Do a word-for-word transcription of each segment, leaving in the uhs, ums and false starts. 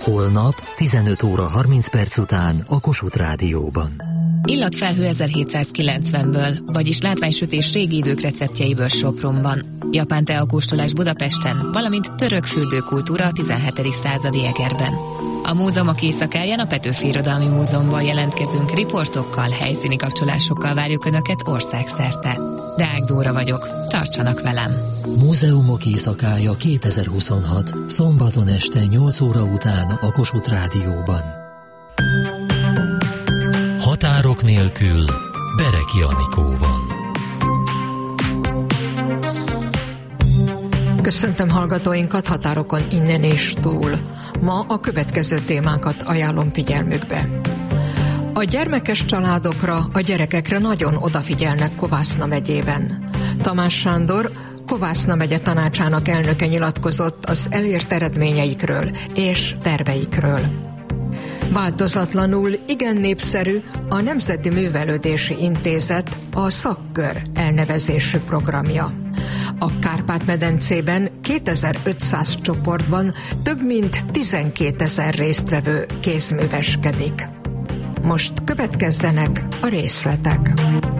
Holnap tizenöt óra harminc perc után a Kossuth Rádióban. Illatfelhő ezerhétszázkilencvenből, vagyis látványsütés régi idők receptjeiből Sopronban. Japán teakóstolás Budapesten, valamint török fürdőkultúra a tizenhetedik századi Egerben. A múzeumok éjszakáján a Petőfi Irodalmi Múzeumban jelentkezünk, riportokkal, helyszíni kapcsolásokkal várjuk Önöket országszerte. Deák Dóra vagyok, tartsanak velem! Múzeumok éjszakája kétezer-huszonhat. Szombaton este nyolc óra után a Kossuth Rádióban. Határok nélkül Bereki Anikóval. Köszöntöm hallgatóinkat határokon innen és túl. Ma a következő témákat ajánlom figyelmükbe. A gyermekes családokra, a gyerekekre nagyon odafigyelnek Kovászna megyében. Tamás Sándor, Kovászna megye tanácsának elnöke nyilatkozott az elért eredményeikről és terveikről. Változatlanul igen népszerű a Nemzeti Művelődési Intézet, a szakkör elnevezésű programja. A Kárpát-medencében kétezer-ötszáz csoportban több mint tizenkétezer résztvevő kézműveskedik. Most következzenek a részletek.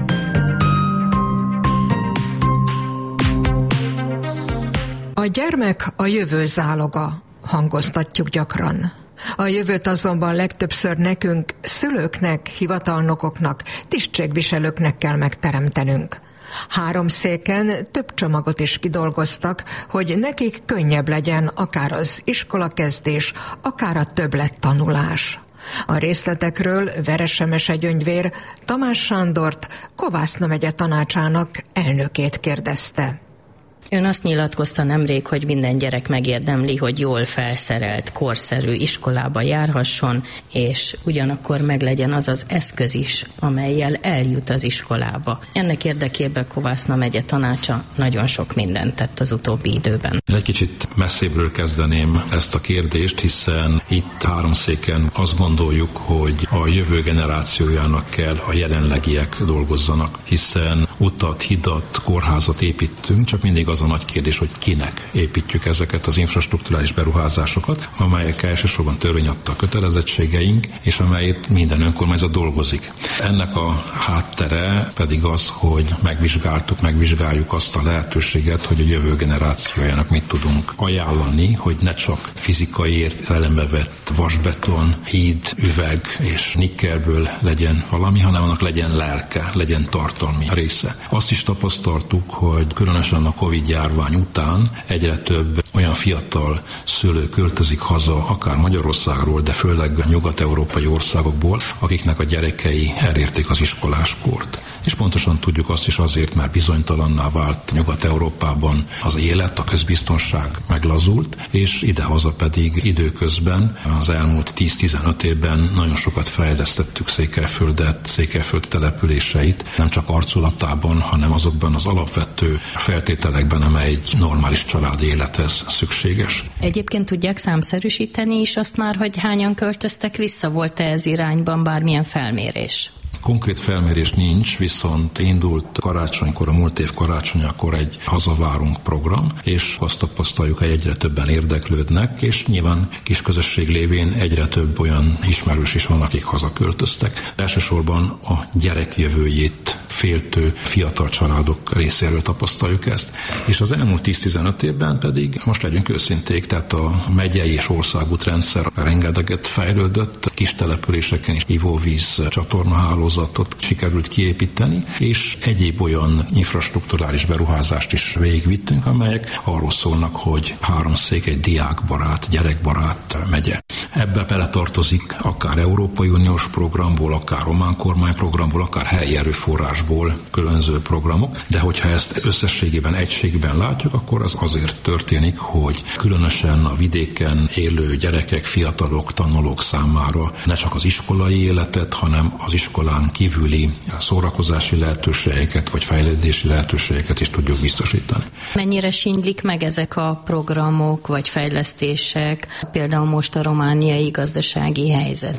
A gyermek a jövő záloga, hangoztatjuk gyakran. A jövőt azonban legtöbbször nekünk, szülőknek, hivatalnokoknak, tisztségviselőknek kell megteremtenünk. Három széken több csomagot is kidolgoztak, hogy nekik könnyebb legyen akár az iskolakezdés, akár a többlettanulás. A részletekről Veresemese Gyöngyvér Tamás Sándort, Kovászna megye tanácsának elnökét kérdezte. Ön azt nyilatkozta nemrég, hogy minden gyerek megérdemli, hogy jól felszerelt, korszerű iskolába járhasson, és ugyanakkor meglegyen az az eszköz is, amellyel eljut az iskolába. Ennek érdekében Kovászna megye tanácsa nagyon sok mindent tett az utóbbi időben. Egy kicsit messzébről kezdeném ezt a kérdést, hiszen itt háromszéken azt gondoljuk, hogy a jövő generációjának kell a jelenlegiek dolgozzanak, hiszen utat, hidat, kórházat építünk, csak mindig az a nagy kérdés, hogy kinek építjük ezeket az infrastrukturális beruházásokat, amelyek elsősorban törvény adta kötelezettségeink, és amelyet minden önkormányzat dolgozik. Ennek a háttere pedig az, hogy megvizsgáltuk, megvizsgáljuk azt a lehetőséget, hogy a jövő generációjának mit tudunk ajánlani, hogy ne csak fizikai értelembe vett vasbeton, híd, üveg és nikkelből legyen valami, hanem annak legyen lelke, legyen tartalmi része. Azt is tapasztaltuk, hogy különösen a Covid járvány után egyre több olyan fiatal szülő költözik haza, akár Magyarországról, de főleg nyugat-európai országokból, akiknek a gyerekei elérték az iskoláskort. És pontosan tudjuk azt is azért, mert bizonytalanná vált Nyugat-Európában az élet, a közbiztonság meglazult, és idehaza pedig időközben az elmúlt tíz-tizenöt évben nagyon sokat fejlesztettük Székelyföldet, Székelyföld településeit, nem csak arculatában, hanem azokban az alapvető feltételekben, amely egy normális családi élethez szükséges. Egyébként tudják számszerűsíteni is azt már, hogy hányan költöztek vissza? Volt-e ez irányban bármilyen felmérés? Konkrét felmérés nincs, viszont indult karácsonykor, a múlt év karácsonyakor egy Hazavárunk program, és azt tapasztaljuk, hogy egyre többen érdeklődnek, és nyilván kis közösség lévén egyre több olyan ismerős is van, akik hazaköltöztek. Elsősorban a gyerek jövőjét féltő fiatal családok részéről tapasztaljuk ezt. És az elmúlt tíz-tizenöt évben pedig, most legyünk őszinték, tehát a megyei és országútrendszer rengeteget fejlődött, kis településeken is ivóvíz csatornahálózatot sikerült kiépíteni, és egyéb olyan infrastrukturális beruházást is végigvittünk, amelyek arról szólnak, hogy háromszék egy diákbarát, gyerekbarát megye. Ebbe beletartozik akár Európai Uniós programból, akár román kormányprogramból, akár helyi erőforrásból különböző programok, de hogyha ezt összességében, egységben látjuk, akkor az azért történik, hogy különösen a vidéken élő gyerekek, fiatalok, tanulók számára ne csak az iskolai életet, hanem az iskolán kívüli szórakozási lehetőségeket, vagy fejlődési lehetőségeket is tudjuk biztosítani. Mennyire sínylik meg ezek a programok, vagy fejlesztések, például most a romániai gazdasági helyzet?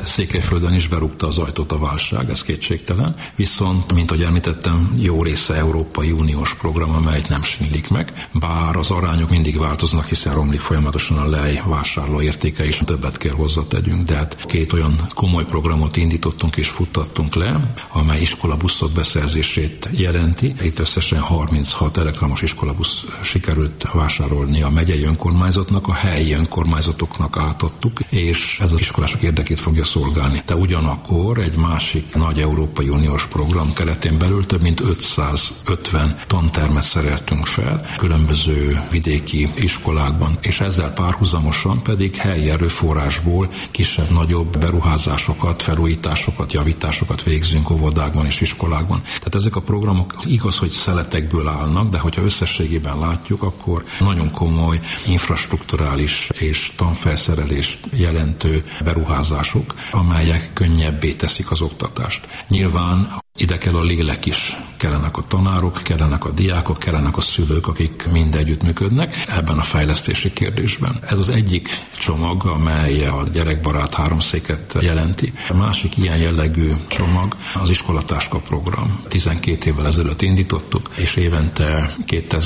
Székelyföldön is berúgta az ajtót a válság, ez kétségtelen, viszont, mint ahogy említettem, jó része Európai Uniós program, amelyet nem sínlik meg, bár az arányok mindig változnak, hiszen romlik folyamatosan a lej vásárló értéke, és többet kell hozzátegyünk, de hát két olyan komoly programot indítottunk és futtattunk le, amely iskolabuszok beszerzését jelenti. Itt összesen harminchat elektromos iskolabusz sikerült vásárolni a megyei önkormányzatnak, a helyi önkormányzatoknak átadtuk, és ez az iskolások érdekét fogja szolgálni. De ugyanakkor egy másik nagy Európai Uniós program keretén belül több mint ötszázötven tantermet szereltünk fel különböző vidéki iskolákban, és ezzel párhuzamosan pedig helyi erőforrásból kisebb-nagyobb beruházásokat, felújításokat, javításokat végzünk óvodákban és iskolákban. Tehát ezek a programok igaz, hogy szeletekből állnak, de hogyha összességében látjuk, akkor nagyon komoly infrastrukturális és tanfelszerelést jelentő beruházások, amelyek könnyebbé teszik az oktatást. Nyilván ide kell a lélek is, kellenek a tanárok, kellenek a diákok, kellenek a szülők, akik mind együttműködnek ebben a fejlesztési kérdésben. Ez az egyik csomag, amely a gyerekbarát háromszéket jelenti. A másik ilyen jellegű csomag az iskolatáska program. tizenkét évvel ezelőtt indítottuk, és évente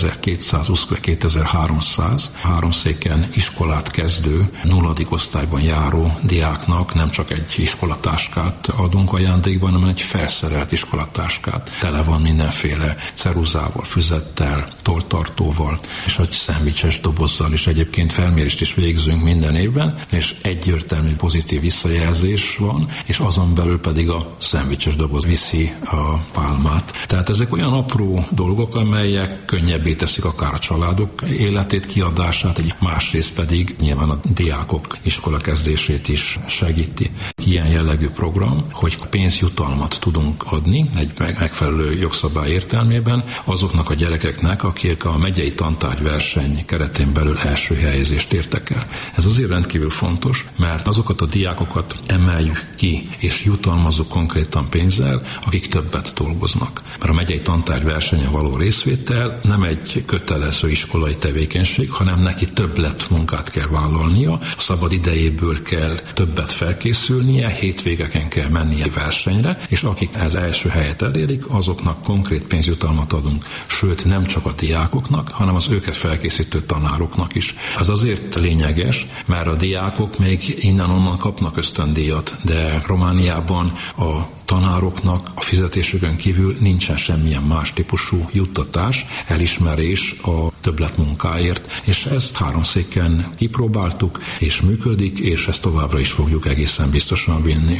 kétezer-kétszáz-kétezer-háromszáz háromszéken iskolát kezdő, nulladik osztályban járó diáknak nem csak egy iskolatáskát adunk ajándékban, hanem egy felszerelt iskolatáskát. Tele van mindenféle ceruzával, füzettel, tolltartóval, és egy szendvicses dobozzal is. Egyébként felmérést is végzünk minden évben, és egyértelmű pozitív visszajelzés van, és azon belül pedig a szendvicses doboz viszi a pálmát. Tehát ezek olyan apró dolgok, amelyek könnyebbé teszik akár a családok életét, kiadását, egy másrészt pedig nyilván a diákok iskolakezdését is segíti. Ilyen jellegű program, hogy pénzjutalmat tudunk adni egy megfelelő jogszabály értelmében azoknak a gyerekeknek, akik a megyei tantárgyverseny keretén belül első helyezést értek el. Ez azért rendkívül fontos, mert azokat a diákokat emeljük ki és jutalmazunk konkrétan pénzzel, akik többet dolgoznak. Mert a megyei tantárgyversenyen való részvétel nem egy kötelező iskolai tevékenység, hanem neki többlet munkát kell vállalnia, a szabad idejéből kell többet felkészülnie, hétvégeken kell mennie versenyre, és akik ez első helyet elérik, azoknak konkrét pénzjutalmat adunk. Sőt, nem csak a diákoknak, hanem az őket felkészítő tanároknak is. Ez azért lényeges, mert a diákok még innen-onnan kapnak ösztöndíjat, de Romániában a tanároknak a fizetésükön kívül nincsen semmilyen más típusú juttatás, elismerés a többletmunkáért, és ezt háromszéken kipróbáltuk, és működik, és ezt továbbra is fogjuk egészen biztosan vinni.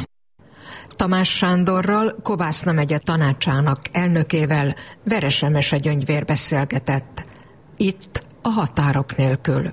Tamás Sándorral, Kovászna megye tanácsának elnökével Veres Emese Gyöngyvér beszélgetett. Itt a Határok nélkül.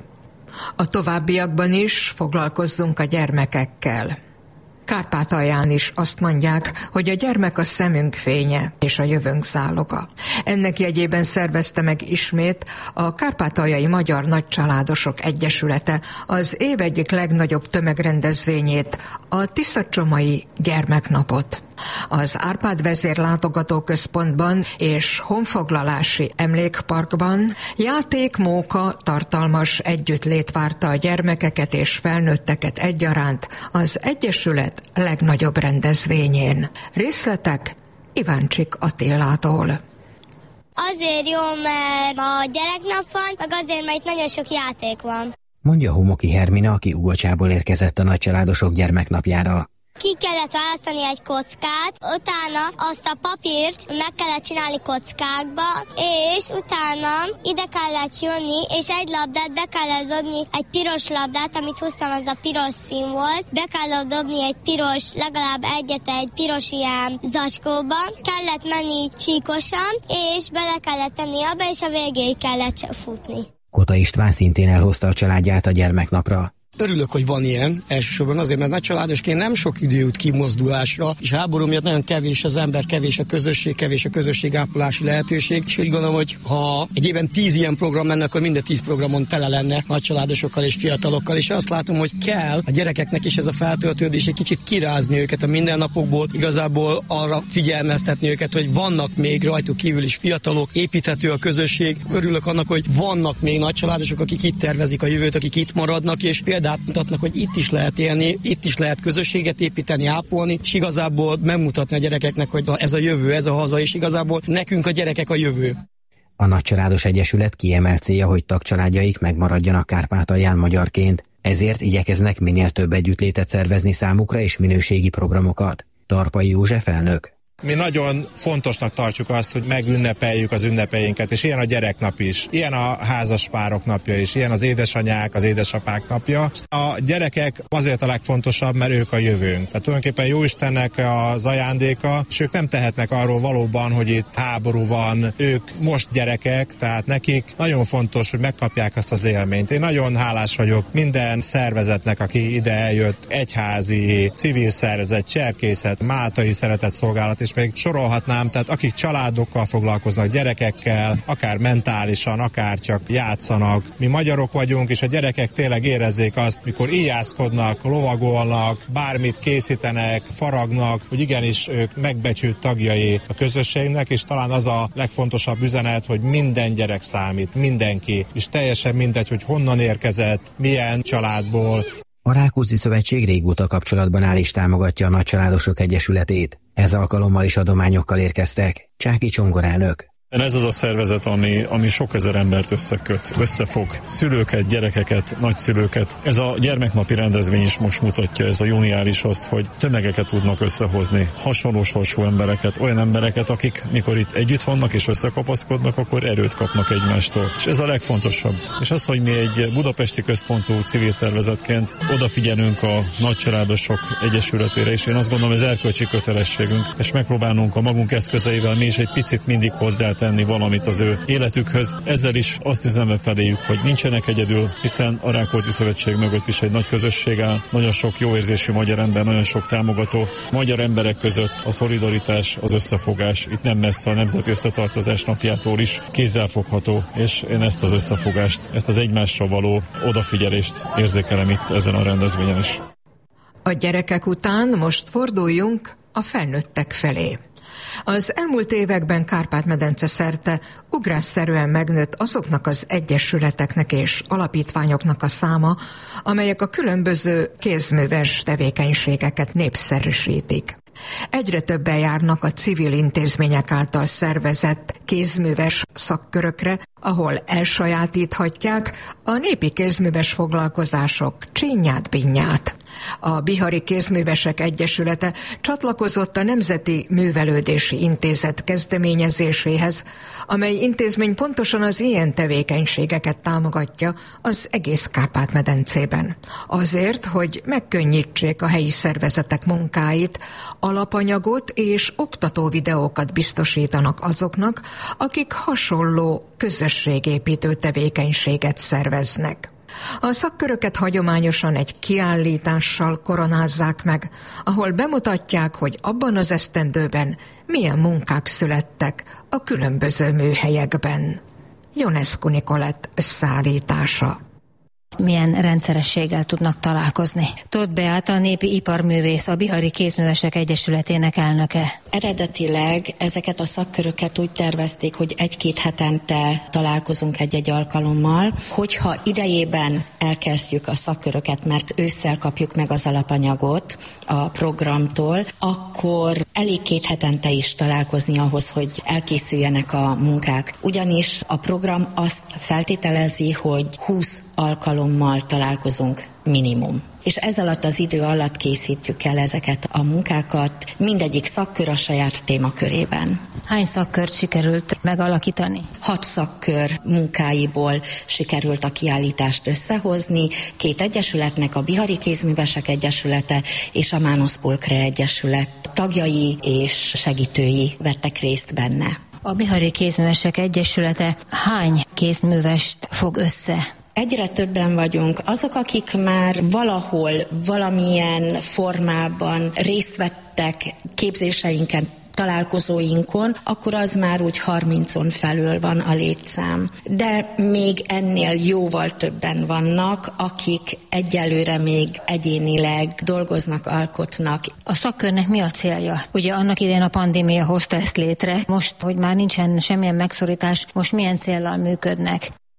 A továbbiakban is foglalkozzunk a gyermekekkel. Kárpátalján is azt mondják, hogy a gyermek a szemünk fénye és a jövőnk záloga. Ennek jegyében szervezte meg ismét a Kárpátaljai Magyar Nagycsaládosok Egyesülete az év egyik legnagyobb tömegrendezvényét, a Tiszacsomai Gyermeknapot. Az Árpád vezér látogatóközpontban és honfoglalási emlékparkban játék, móka, tartalmas együttlét várta a gyermekeket és felnőtteket egyaránt az Egyesület legnagyobb rendezvényén. Részletek Iváncsik Attilától. Azért jó, mert a gyereknap van, meg azért, mert itt nagyon sok játék van. Mondja Homoki Hermina, aki Ugocsából érkezett a Nagycsaládosok gyermeknapjára. Ki kellett választani egy kockát, utána azt a papírt meg kellett csinálni kockákba, és utána ide kellett jönni, és egy labdát be kellett dobni, egy piros labdát, amit húztam, az a piros szín volt, be kellett dobni egy piros, legalább egyet egy piros ilyen zacskóban, kellett menni csíkosan, és bele kellett tenni abba, és a végéig kellett futni. Kota István szintén elhozta a családját a gyermeknapra. Örülök, hogy van ilyen, elsősorban azért, mert nagycsaládosként nem sok idő jut kimozdulásra, és háború miatt nagyon kevés az ember, kevés a közösség, kevés a közösségápolási lehetőség, és úgy gondolom, hogy ha egy évben tíz ilyen program lenne, akkor minden tíz programon tele lenne nagycsaládosokkal és fiatalokkal, és azt látom, hogy kell a gyerekeknek is ez a feltöltődés, egy kicsit kirázni őket a mindennapokból, igazából arra figyelmeztetni őket, hogy vannak még rajtuk kívül is fiatalok, építhető a közösség. Örülök annak, hogy vannak még nagycsaládosok, akik itt tervezik a jövőt, akik itt maradnak, és például példát mutatnak, hogy itt is lehet élni, itt is lehet közösséget építeni, ápolni, és igazából megmutatni a gyerekeknek, hogy ez a jövő, ez a haza, és igazából nekünk a gyerekek a jövő. A Nagycsaládos Egyesület kiemelt célja, hogy tagcsaládjaik megmaradjanak Kárpátalján magyarként, ezért igyekeznek minél több együttlétet szervezni számukra és minőségi programokat. Tarpai József elnök. Mi nagyon fontosnak tartjuk azt, hogy megünnepeljük az ünnepeinket, és ilyen a gyereknap is, ilyen a házaspárok napja is, ilyen az édesanyák, az édesapák napja. A gyerekek azért a legfontosabb, mert ők a jövőnk. Tehát tulajdonképpen Jóistennek az ajándéka, és ők nem tehetnek arról valóban, hogy itt háború van, ők most gyerekek, tehát nekik nagyon fontos, hogy megkapják azt az élményt. Én nagyon hálás vagyok minden szervezetnek, aki ide eljött, egyházi, civil szervezet, cserkészet, máltai szeretetszolgálat, és még sorolhatnám, tehát akik családokkal foglalkoznak, gyerekekkel, akár mentálisan, akár csak játszanak. Mi magyarok vagyunk, és a gyerekek tényleg érezzék azt, mikor ijászkodnak, lovagolnak, bármit készítenek, faragnak, hogy igenis ők megbecsült tagjai a közösségnek, és talán az a legfontosabb üzenet, hogy minden gyerek számít, mindenki, és teljesen mindegy, hogy honnan érkezett, milyen családból. A Rákóczi Szövetség régóta kapcsolatban áll és támogatja a Nagycsaládosok Egyesületét. Ez alkalommal is adományokkal érkeztek. Csáki Csongor elnök. Ez az a szervezet, ami, ami sok ezer embert összeköt, összefog. Szülőket, gyerekeket, nagyszülőket. Ez a gyermeknapi rendezvény is most mutatja, ez a juniáris azt, hogy tömegeket tudnak összehozni. Hasonló sorsú embereket, olyan embereket, akik mikor itt együtt vannak és összekapaszkodnak, akkor erőt kapnak egymástól. És ez a legfontosabb. És az, hogy mi egy budapesti központú civil szervezetként odafigyelünk a Nagycsaládosok Egyesületére, és én azt gondolom, ez erkölcsi kötelességünk, és megpróbálunk a magunk eszközeivel mi is egy picit mindig hozzá tenni valamit az ő életükhöz. Ezzel is azt üzenve feléjük, hogy nincsenek egyedül, hiszen a Rákóczi Szövetség mögött is egy nagy közösség áll, nagyon sok jóérzésű magyar ember, nagyon sok támogató. Magyar emberek között a szolidaritás, az összefogás itt nem messze a Nemzeti Összetartozás napjától is kézzelfogható, és én ezt az összefogást, ezt az egymásra való odafigyelést érzékelem itt ezen a rendezvényen is. A gyerekek után most forduljunk a felnőttek felé. Az elmúlt években Kárpát-medence szerte ugrásszerűen megnőtt azoknak az egyesületeknek és alapítványoknak a száma, amelyek a különböző kézműves tevékenységeket népszerűsítik. Egyre többen járnak a civil intézmények által szervezett kézműves szakkörökre, ahol elsajátíthatják a népi kézműves foglalkozások csinyát-binyát. A Bihari Kézművesek Egyesülete csatlakozott a Nemzeti Művelődési Intézet kezdeményezéséhez, amely intézmény pontosan az ilyen tevékenységeket támogatja az egész Kárpát-medencében. Azért, hogy megkönnyítsék a helyi szervezetek munkáit, alapanyagot és oktató videókat biztosítanak azoknak, akik hasonló közösségépítő tevékenységet szerveznek. A szakköröket hagyományosan egy kiállítással koronázzák meg, ahol bemutatják, hogy abban az esztendőben milyen munkák születtek a különböző műhelyekben. Ionescu Nikolett összeállítása. Milyen rendszerességgel tudnak találkozni. Tóth Beáta, a népi iparművész, a Bihari Kézművesek Egyesületének elnöke. Eredetileg ezeket a szakköröket úgy tervezték, hogy egy-két hetente találkozunk egy-egy alkalommal. Hogyha idejében elkezdjük a szakköröket, mert ősszel kapjuk meg az alapanyagot a programtól, akkor elég két hetente is találkozni ahhoz, hogy elkészüljenek a munkák. Ugyanis a program azt feltételezi, hogy húsz alkalommal találkozunk minimum. És ez alatt az idő alatt készítjük el ezeket a munkákat, mindegyik szakkör a saját témakörében. Hány szakkört sikerült megalakítani? Hat szakkör munkáiból sikerült a kiállítást összehozni, két egyesületnek, a Bihari Kézművesek Egyesülete és a Mános Pulkre Egyesület tagjai és segítői vettek részt benne. A Bihari Kézművesek Egyesülete hány kézművest fog össze? Egyre többen vagyunk. Azok, akik már valahol, valamilyen formában részt vettek képzéseinken, találkozóinkon, akkor az már úgy harmincon felül van a létszám. De még ennél jóval többen vannak, akik egyelőre még egyénileg dolgoznak, alkotnak. A szakkörnek mi a célja? Ugye annak idején a pandémia hozta ezt létre. Most, hogy már nincsen semmilyen megszorítás, most milyen céllal működnek?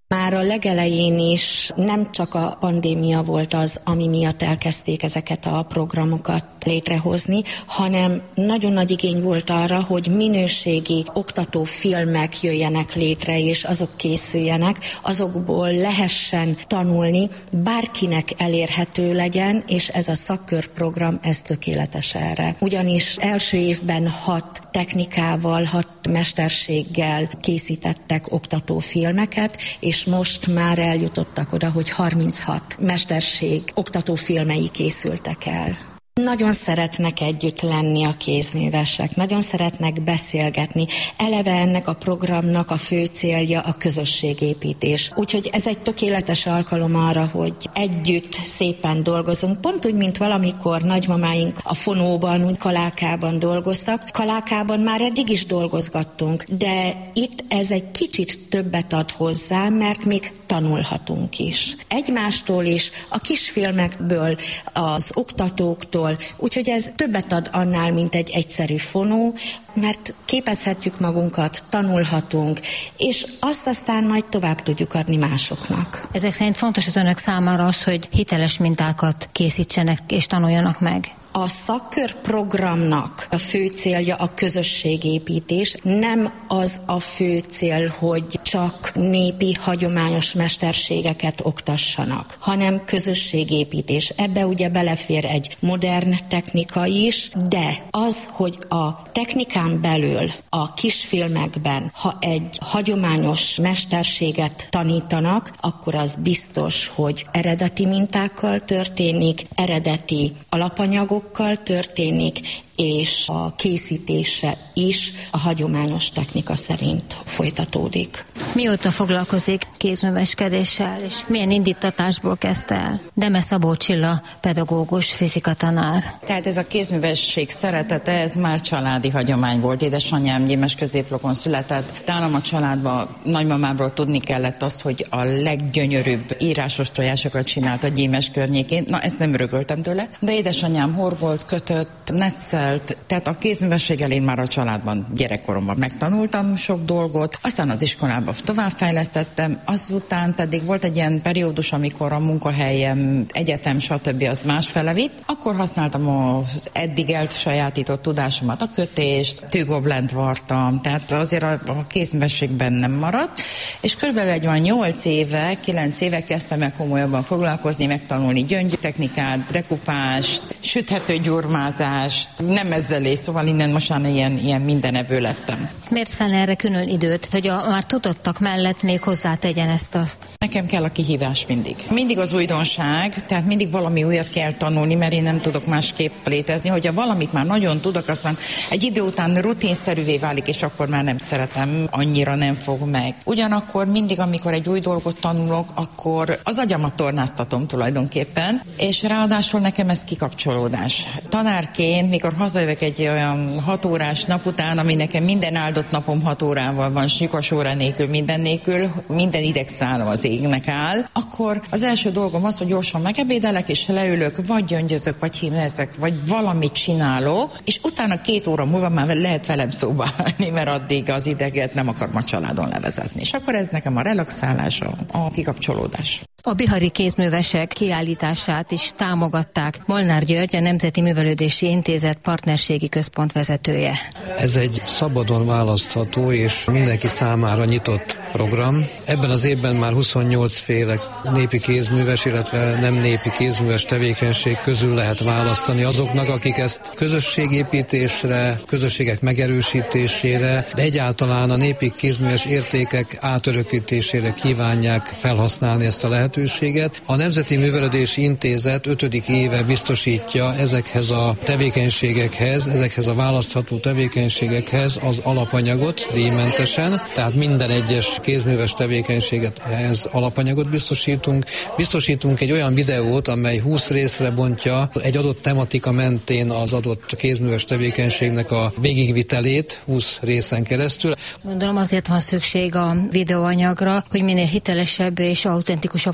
Már a legelején is nem csak a pandémia volt az, ami miatt elkezdték ezeket a programokat létrehozni, hanem nagyon nagy igény volt arra, hogy minőségi oktatófilmek jöjjenek létre, és azok készüljenek, azokból lehessen tanulni, bárkinek elérhető legyen, és ez a szakkörprogram, ez tökéletes erre. Ugyanis első évben hat technikával, hat mesterséggel készítettek oktatófilmeket, és most már eljutottak oda, hogy harminchat mesterség oktatófilmei készültek el. Nagyon szeretnek együtt lenni a kézművesek, nagyon szeretnek beszélgetni. Eleve ennek a programnak a fő célja a közösségépítés. Úgyhogy ez egy tökéletes alkalom arra, hogy együtt szépen dolgozunk. Pont úgy, mint valamikor nagymamáink a Fonóban, úgy Kalákában dolgoztak. Kalákában már eddig is dolgozgattunk, de itt ez egy kicsit többet ad hozzá, mert még tanulhatunk is. Egymástól is, a kisfilmekből, az oktatóktól, úgyhogy ez többet ad annál, mint egy egyszerű fonó, mert képezhetjük magunkat, tanulhatunk, és azt aztán majd tovább tudjuk adni másoknak. Ezek szerint fontos az önök számára az, hogy hiteles mintákat készítsenek és tanuljanak meg? A szakkörprogramnak a fő célja a közösségépítés, nem az a fő cél, hogy csak népi, hagyományos mesterségeket oktassanak, hanem közösségépítés. Ebbe ugye belefér egy modern technika is, de az, hogy a technikán belül a kisfilmekben, ha egy hagyományos mesterséget tanítanak, akkor az biztos, hogy eredeti mintákkal történik, eredeti alapanyagok történik, és a készítése is a hagyományos technika szerint folytatódik. Mióta foglalkozik kézműveskedéssel, és milyen indítatásból kezdte el? Deme Szabó Csilla, pedagógus, fizikatanár. Tehát ez a kézművesség szeretete, ez már családi hagyomány volt. Édesanyám Gyémes Középlokon született. Nálam a családban nagymamámról tudni kellett azt, hogy a leggyönyörűbb írásos tojásokat csinált a Gyémes környékén. Na, ezt nem örököltem tőle, de édesanyám horgolt, kötött, netszelt, tehát a kézművességgel én már a családban gyerekkoromban megtanultam sok dolgot, aztán az iskolában továbbfejlesztettem, azután pedig volt egy ilyen periódus, amikor a munkahelyem, egyetem, stb. Az másfele vitt, akkor használtam az eddig elsajátított tudásomat, a kötést, tűgoblent vartam, tehát azért a, a kézművességben nem maradt, és körülbelül egy olyan nyolc éve, kilenc éve kezdtem el komolyabban foglalkozni, megtanulni gyöngytechnikát, dekupást, süthető gyurmázást, nem ezzel ész, szóval innen most már ilyen, ilyen mindenevő lettem. Miért szán erre külön időt, hogy a már tudottak mellett még hozzátegyen ezt-azt? Nekem kell a kihívás mindig. Mindig az újdonság, tehát mindig valami újat kell tanulni, mert én nem tudok másképp létezni, hogyha valamit már nagyon tudok, aztán egy idő után rutinszerűvé válik, és akkor már nem szeretem, annyira nem fog meg. Ugyanakkor mindig, amikor egy új dolgot tanulok, akkor az agyamat tornáztatom tulajdonképpen, és ráadásul nekem ez kikapcsolódás. Tanárként, mikor hazajövök egy olyan hat órás nap után, ami nekem minden áldott napom hat órával van, lyukas óra nélkül, minden nélkül, minden idegszállam az égnek áll, akkor az első dolgom az, hogy gyorsan megebédelek, és leülök, vagy gyöngyözök, vagy hímezek, vagy valamit csinálok, és utána két óra múlva már lehet velem szóba állni, mert addig az ideget nem akarom a családon levezetni. És akkor ez nekem a relaxálás, a kikapcsolódás. A bihari kézművesek kiállítását is támogatták. Molnár György, a Nemzeti Művelődési Intézet partnerségi központ vezetője. Ez egy szabadon választható és mindenki számára nyitott program. Ebben az évben már huszonnyolc féle népi kézműves, illetve nem népi kézműves tevékenység közül lehet választani azoknak, akik ezt közösségépítésre, közösségek megerősítésére, de egyáltalán a népi kézműves értékek átörökítésére kívánják felhasználni ezt a lehetőséget. A Nemzeti Művelődési Intézet ötödik éve biztosítja ezekhez a tevékenységekhez, ezekhez a választható tevékenységekhez az alapanyagot díjmentesen, tehát minden egyes kézműves tevékenységet ehhez alapanyagot biztosítunk. Biztosítunk egy olyan videót, amely húsz részre bontja egy adott tematika mentén az adott kézműves tevékenységnek a végigvitelét húsz részen keresztül. Gondolom azért van szükség a videóanyagra, hogy minél hitelesebb és autentikusabb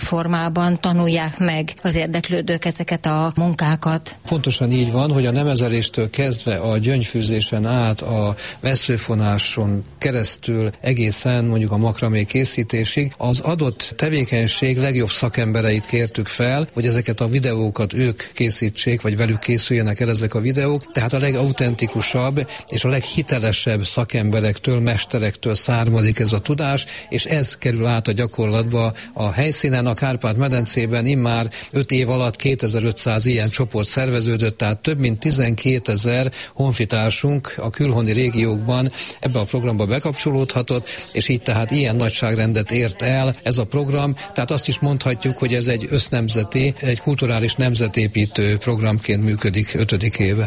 formában tanulják meg az érdeklődők ezeket a munkákat. Pontosan így van, hogy a nemezeléstől kezdve a gyöngyfűzésen át, a vesszőfonáson keresztül egészen mondjuk a makramé készítésig az adott tevékenység legjobb szakembereit kértük fel, hogy ezeket a videókat ők készítsék, vagy velük készüljenek el ezek a videók, tehát a legautentikusabb és a leghitelesebb szakemberektől, mesterektől származik ez a tudás, és ez kerül át a gyakorlatba a helyszínen, a Kárpát-medencében immár öt év alatt kétezer-ötszáz ilyen csoport szerveződött, tehát több mint tizenkétezer honfitársunk a külhoni régiókban ebbe a programba bekapcsolódhatott, és így tehát ilyen nagyságrendet ért el ez a program, tehát azt is mondhatjuk, hogy ez egy össznemzeti, egy kulturális nemzetépítő programként működik ötödik éve.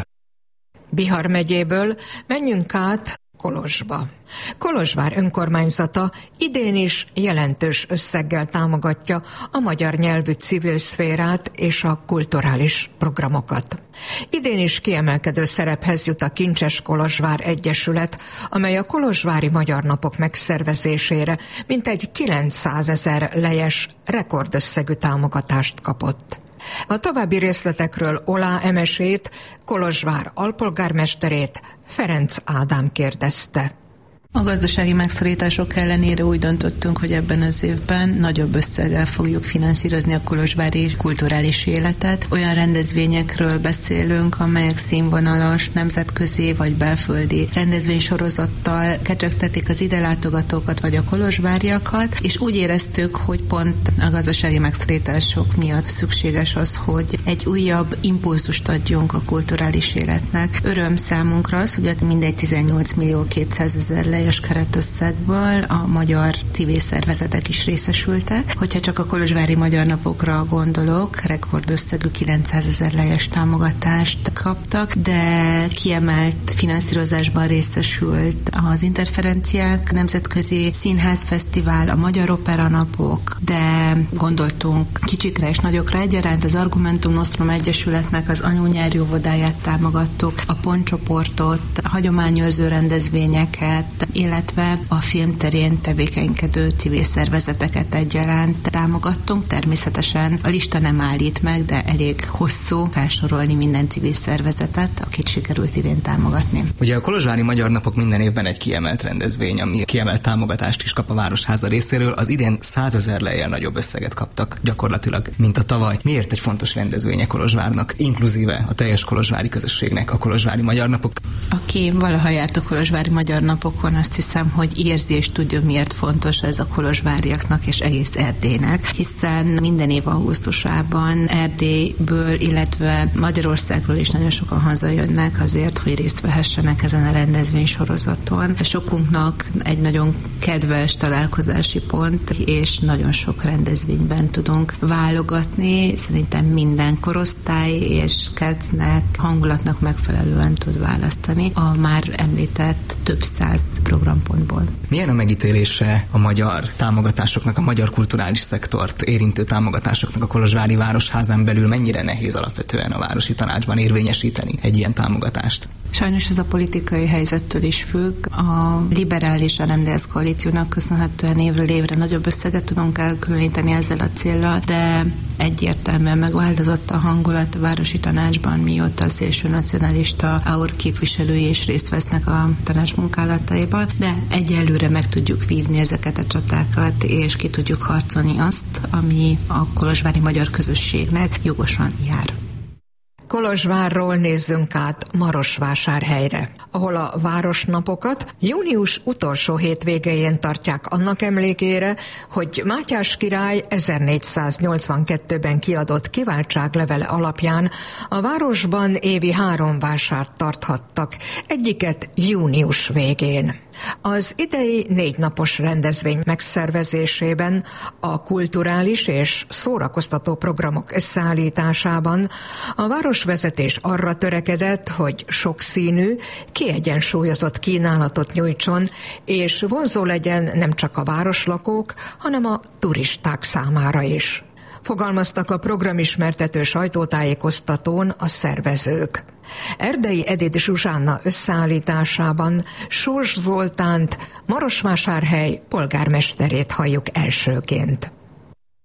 Bihar megyéből menjünk át Kolozsba. Kolozsvár önkormányzata idén is jelentős összeggel támogatja a magyar nyelvű civil szférát és a kulturális programokat. Idén is kiemelkedő szerephez jut a Kincses Kolozsvár Egyesület, amely a kolozsvári Magyar Napok megszervezésére mintegy kilencszázezer lejes rekordösszegű támogatást kapott. A további részletekről Olá Emesét, Kolozsvár alpolgármesterét, Ferenc Ádám kérdezte. A gazdasági megszorítások ellenére úgy döntöttünk, hogy ebben az évben nagyobb összeggel fogjuk finanszírozni a kolozsvári kulturális életet. Olyan rendezvényekről beszélünk, amelyek színvonalas, nemzetközi vagy belföldi rendezvénysorozattal kecsegtetik az ide látogatókat vagy a kolozsváriakat, és úgy éreztük, hogy pont a gazdasági megszorítások miatt szükséges az, hogy egy újabb impulzust adjunk a kulturális életnek. Öröm számunkra az, hogy mindegy tizennyolc millió kétszázezer lejes keretösszegből a magyar civil szervezetek is részesültek. Hogyha csak a kolozsvári Magyar Napokra gondolok, rekordösszegű kilencszázezer lejes támogatást kaptak, de kiemelt finanszírozásban részesült az Interferenciák Nemzetközi Színházfesztivál, a Magyar Opera Napok, de gondoltunk kicsikre és nagyokra egyaránt. Az Argumentum Nostrum Egyesületnek az anyónyelvóvodáját támogattuk, a pontcsoportot, a hagyományőrző rendezvényeket, illetve a filmterén tevékenykedő civil szervezeteket egyaránt támogattunk. Természetesen a lista nem állít meg, de elég hosszú felsorolni minden civil szervezetet, akit sikerült idén támogatni. Ugye a Kolozsvári Magyar Napok minden évben egy kiemelt rendezvény, ami kiemelt támogatást is kap a Városháza részéről. Az idén százezer lejjel nagyobb összeget kaptak gyakorlatilag, mint a tavaly. Miért egy fontos rendezvénye Kolozsvárnak, inkluzíve a teljes kolozsvári közösségnek a Kolozsvári Magyar Napok? Aki valaha járt a Kolozsvári Magyar Napokon, azt hiszem, hogy érzi és tudja, miért fontos ez a kolozsváriaknak és egész Erdélynek, hiszen minden év augusztusában Erdélyből, illetve Magyarországról is nagyon sokan hazajönnek azért, hogy részt vehessenek ezen a rendezvénysorozaton. Sokunknak egy nagyon kedves találkozási pont, és nagyon sok rendezvényben tudunk válogatni. Szerintem minden korosztály és kedvnek, hangulatnak megfelelően tud választani a már említett több száz programpontból. Milyen a megítélése a magyar támogatásoknak, a magyar kulturális szektort érintő támogatásoknak a Kolozsvári Városházán belül? Mennyire nehéz alapvetően a Városi Tanácsban érvényesíteni egy ilyen támogatást? Sajnos ez a politikai helyzettől is függ. A liberális er em dé es koalíciónak köszönhetően évről évre nagyobb összeget tudunk elkülöníteni ezzel a céllal, de egyértelműen megváltozott a hangulat a Városi Tanácsban, mióta a szélső nacionalista á o er képviselői is részt vesznek a tanács munkálataiban, de egyelőre meg tudjuk vívni ezeket a csatákat, és ki tudjuk harcolni azt, ami a kolozsvári magyar közösségnek jogosan jár. Kolozsvárról nézzünk át Marosvásárhelyre, ahol a városnapokat június utolsó hétvégéjén tartják annak emlékére, hogy Mátyás király ezernégyszáznyolcvankettőben kiadott kiváltságlevele alapján a városban évi három vásárt tarthattak, egyiket június végén. Az idei négy napos rendezvény megszervezésében, a kulturális és szórakoztató programok összeállításában a városvezetés arra törekedett, hogy sokszínű, kiegyensúlyozott kínálatot nyújtson, és vonzó legyen nem csak a városlakók, hanem a turisták számára is. Fogalmaztak a programismertető sajtótájékoztatón a szervezők. Erdei Edith Zsuzsánna összeállításában Sós Zoltánt, Marosvásárhely polgármesterét halljuk elsőként.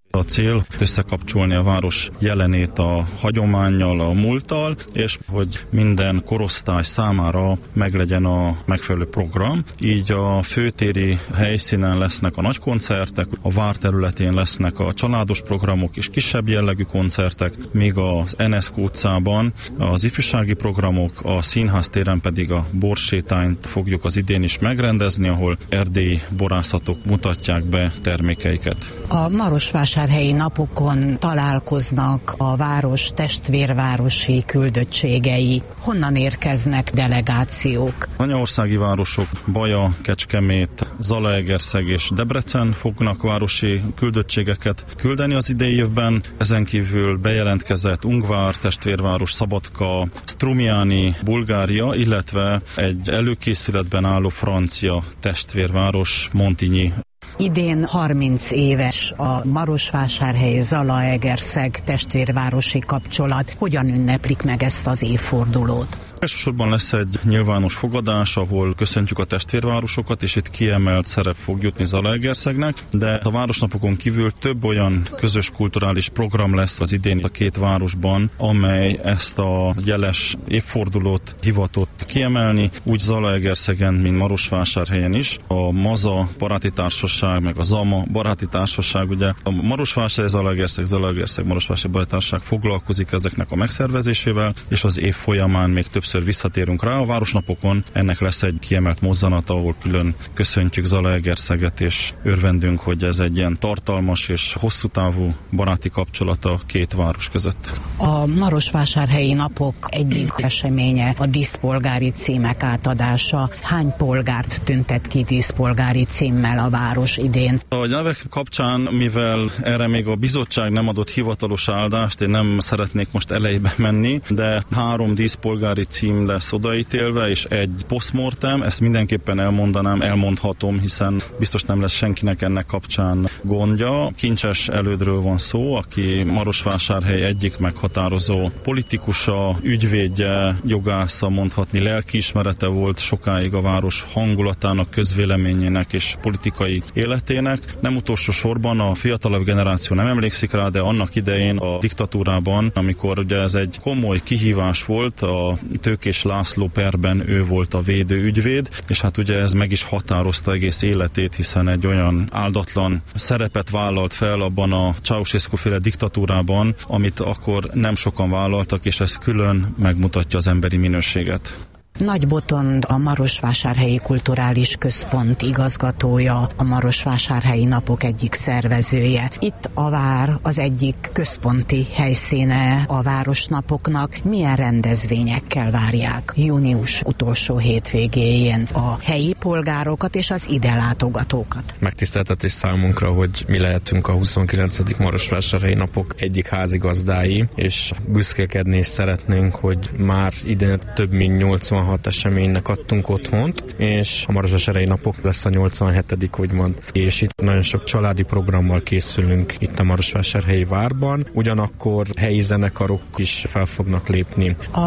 A cél összekapcsolni a város jelenét a hagyománnyal, a múlttal, és hogy minden korosztály számára meglegyen a megfelelő program. Így a főtéri helyszínen lesznek a nagy koncertek, a vár területén lesznek a családos programok és kisebb jellegű koncertek, míg az Enescu utcában az ifjúsági programok, a Színház téren pedig a borsétányt fogjuk az idén is megrendezni, ahol erdélyi borászatok mutatják be termékeiket. A marosvásárhelyi napokon találkoznak a város testvérvárosi küldöttségei. Honnan érkeznek delegációk? Anyaországi városok Baja, Kecskemét, Zalaegerszeg és Debrecen fognak városi küldöttségeket küldeni az idei évben. Ezen kívül bejelentkezett Ungvár testvérváros, Szabadka, Strumiani, Bulgária, illetve egy előkészületben álló francia testvérváros, Montigny. Idén harminc éves a Marosvásárhely Zalaegerszeg testvérvárosi kapcsolat. Hogyan ünneplik meg ezt az évfordulót? Elsősorban lesz egy nyilvános fogadás, ahol köszöntjük a testvérvárosokat, és itt kiemelt szerep fog jutni Zalaegerszegnek, de a városnapokon kívül több olyan közös kulturális program lesz az idén a két városban, amely ezt a jeles évfordulót hivatott kiemelni, úgy Zalaegerszegen, mint Marosvásárhelyen is. A MAZA baráti társaság, meg a ZAMA baráti társaság, ugye a Marosvásárhely, Zalaegerszeg, Zalaegerszeg, Marosvásárhely baráti társaság foglalkozik ezeknek a megszervezésével, és az év folyamán még több visszatérünk rá. A városnapokon ennek lesz egy kiemelt mozzanat, ahol külön köszöntjük Zalaegerszeget, és örvendünk, hogy ez egy ilyen tartalmas és hosszú távú baráti kapcsolat a két város között. A Marosvásárhelyi napok egyik eseménye a díszpolgári címek átadása. Hány polgárt tüntet ki díszpolgári címmel a város idén? A nevek kapcsán, mivel erre még a bizottság nem adott hivatalos áldást, én nem szeretnék most elejébe menni, de három díszpolgári cím lesz odaítélve, és egy postmortem, ezt mindenképpen elmondanám, elmondhatom, hiszen biztos nem lesz senkinek ennek kapcsán gondja. Kincses Elődről van szó, aki Marosvásárhely egyik meghatározó politikusa, ügyvédje, jogásza, mondhatni, lelkiismerete volt sokáig a város hangulatának, közvéleményének és politikai életének. Nem utolsó sorban a fiatalabb generáció nem emlékszik rá, de annak idején a diktatúrában, amikor ugye ez egy komoly kihívás volt, a Tőkés László perben ő volt a védő ügyvéd, és hát ugye ez meg is határozta egész életét, hiszen egy olyan áldatlan szerepet vállalt fel abban a Ceausescu-féle diktatúrában, amit akkor nem sokan vállaltak, és ez külön megmutatja az emberi minőséget. Nagy Botond, a Marosvásárhelyi Kulturális Központ igazgatója, a Marosvásárhelyi Napok egyik szervezője. Itt a vár az egyik központi helyszíne a városnapoknak. Milyen rendezvényekkel várják június utolsó hétvégéjén a helyi polgárokat és az ide látogatókat? Megtiszteltetés számunkra, hogy mi lehetünk a huszonkilencedik Marosvásárhelyi Napok egyik házigazdái, és büszkélkedni is szeretnénk, hogy már idén több mint nyolcvanhat eseménynek adtunk otthont, és a Marosvásárhelyi Napok lesz a nyolcvanhetedik úgymond, és itt nagyon sok családi programmal készülünk itt a Marosvásárhelyi várban, ugyanakkor helyi zenekarok is fel fognak lépni. A